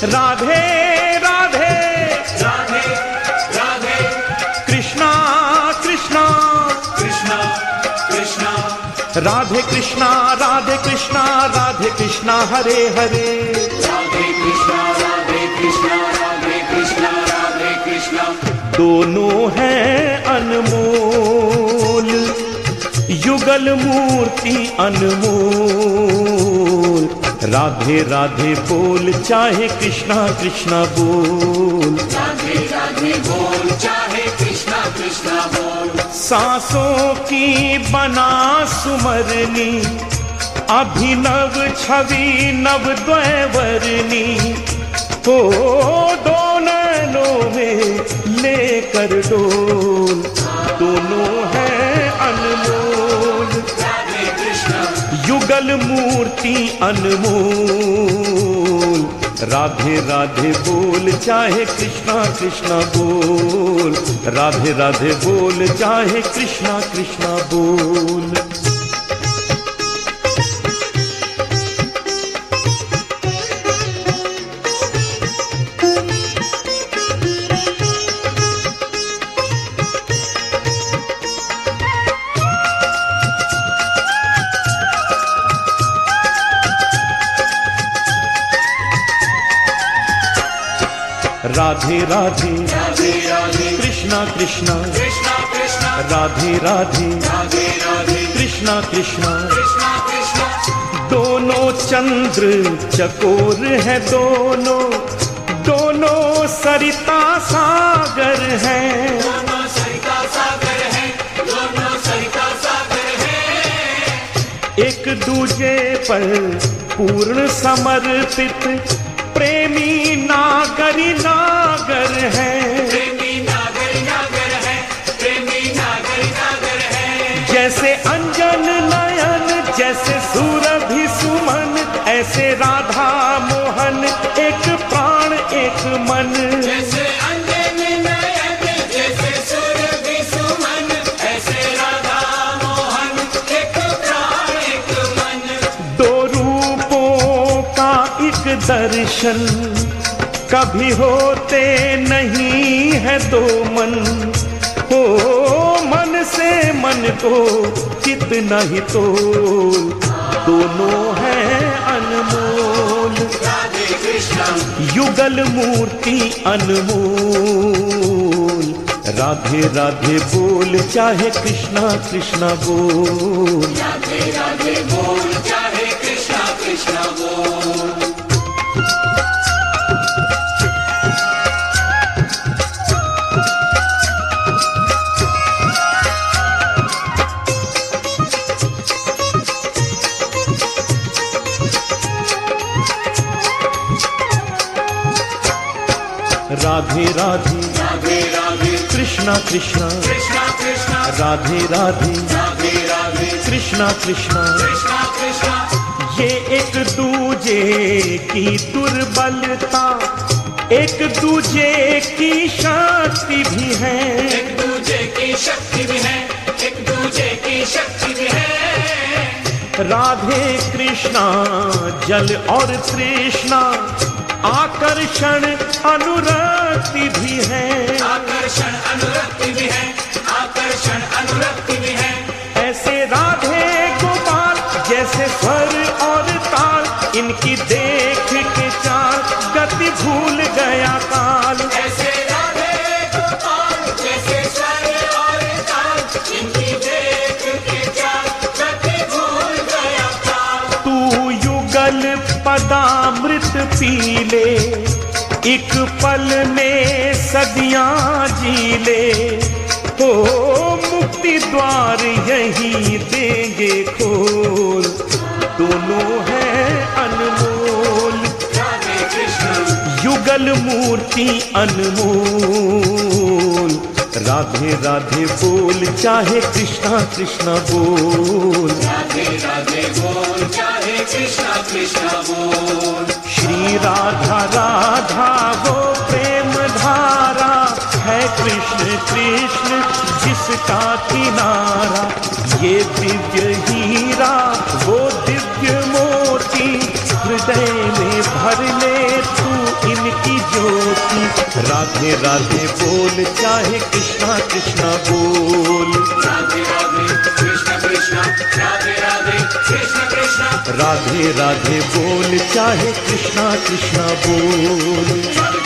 राधे राधे राधे राधे कृष्णा कृष्णा कृष्णा कृष्णा राधे कृष्णा राधे कृष्णा राधे कृष्णा हरे हरे राधे कृष्णा राधे कृष्णा राधे कृष्णा राधे कृष्णा। दोनों हैं अनमोल युगल मूर्ति अनमोल। राधे राधे बोल चाहे कृष्णा कृष्णा बोल। राधे राधे बोल चाहे कृष्णा कृष्णा बोल। सांसों की बना सुमरनी अभिनव छवि नव द्वैवर्णी हो दो नैनों में लेकर डोल। दोनों हैं अनमोल राधे कृष्णा युगल मूर्ति अनमोल। राधे राधे बोल चाहे कृष्णा कृष्णा बोल। राधे राधे बोल चाहे कृष्णा कृष्णा बोल। राधे राधे राधे राधे कृष्णा कृष्णा कृष्णा कृष्णा राधे राधे राधे राधे कृष्णा कृष्णा। कृष्णा कृष्णा दोनों चंद्र चकोर है दोनों दोनों सरिता सागर है। दोनों सरिता सागर है दोनों सरिता सागर है। एक दूजे पर पूर्ण समर्पित प्रेमी नागरी नागर है। प्रेमी नागर नागर है प्रेमी नागर नागर है। जैसे अंजन नयन जैसे सूरभि सुमन ऐसे राधा मोहन एक प्राण एक मन। जैसे अंजन नयन जैसे सुरभि सुमन ऐसे राधा मोहन एक प्राण एक मन। दो रूपों का एक दर्शन कभी होते नहीं है दो मन हो मन से मन को चित नहीं तोल। दोनों हैं अनमोल राधे कृष्णा युगल मूर्ति अनमोल। राधे राधे बोल चाहे कृष्णा कृष्णा बोल। राधे राधे बोल चाहे कृष्णा कृष्णा बोल। राधे राधे राधे राधे कृष्णा कृष्णा कृष्णा कृष्णा राधे राधे राधे राधे कृष्णा कृष्णा। कृष्णा कृष्णा ये एक दूजे की दुर्बलता एक दूजे की शक्ति भी है। एक दूजे की शक्ति भी है एक दूजे की शक्ति भी है। राधे कृष्णा जल और तृष्णा आकर्षण अनुरक्ति भी है। आकर्षण अनुरक्ति भी है आकर्षण अनुरक्ति भी है। ऐसे राधे गोपाल जैसे स्वर और ताल इनकी देख के चाल गति भूल गया काल। ऐसे राधे गोपाल जैसे स्वर और ताल इनकी देख के चाल गति भूल गया काल। तू युगल पदामृत पी ले एक पल में सदियां जी ले हो मुक्ति द्वार यही देंगे खोल। दोनों हैं अनमोल राधे कृष्ण युगल मूर्ति अनमोल। राधे राधे बोल चाहे कृष्णा कृष्णा बोल। राधे राधे बोल चाहे कृष्णा कृष्णा बोल। श्री राधा राधा वो प्रेम धारा है कृष्ण कृष्ण जिसका किनारा। ये दिव्य हीरा वो दिव्य मोती हृदय में भर ले तू इन की ज्योति। राधे राधे बोल चाहे कृष्णा कृष्णा बोल। राधे राधे कृष्ण कृष्ण, राधे राधे कृष्ण कृष्ण, राधे राधे बोल चाहे कृष्णा कृष्णा बोल। राधे